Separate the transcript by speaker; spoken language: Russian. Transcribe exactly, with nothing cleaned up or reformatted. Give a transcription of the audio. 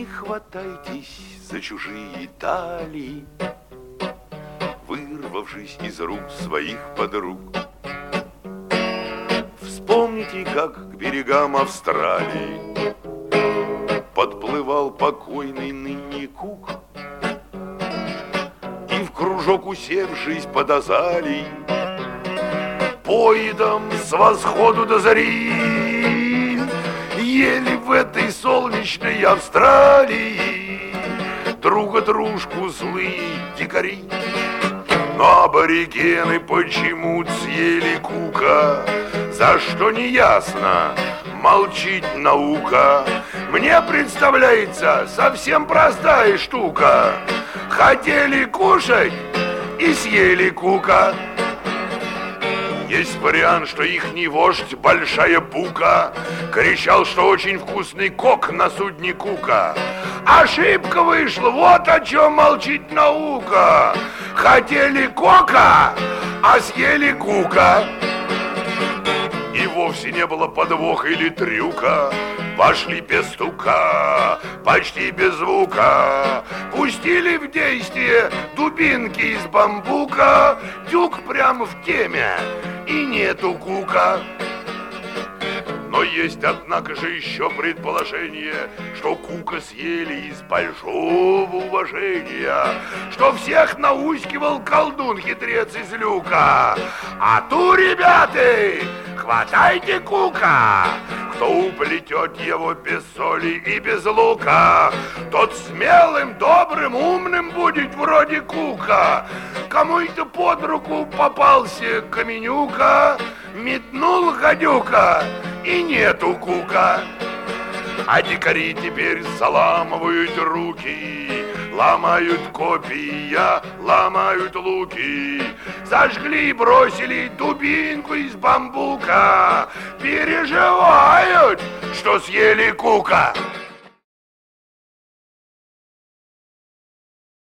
Speaker 1: хватайтесь за чужие талии, вырвавшись из рук своих подруг. Вспомните, как к берегам Австралии подплывал покойный ныне Кук, и в кружок усевшись под азалией, поедом с восходу до зари ели в этой солнечной Австралии друга дружку злые дикари. Но аборигены почему-то съели Кука, за что не ясно, молчит наука. Мне представляется совсем простая штука. Хотели кушать и съели Кука. Есть вариант, что ихний вождь Большая Бука кричал, что очень вкусный кок на судне Кука. Ошибка вышла, вот о чем молчит наука. Хотели кока, а съели Кука. И вовсе не было подвоха или трюка. Вошли без стука, почти без звука, пустили в действие дубинки из бамбука. Тюк прямо в теме, и нету Кука. Но есть, однако же, еще предположение, что Кука съели из большого уважения, что всех наускивал колдун-хитрец из люка. А ту, ребята, хватайте Кука. Кто уплетет его без соли и без лука, тот смелым, добрым, умным будет вроде Кука. Кому-то под руку попался каменюка, метнул гадюка, и нету Кука. А дикари теперь заламывают руки, ломают копья, ломают луки, зажгли и бросили дубинку из бамбука, переживают, что съели Кука.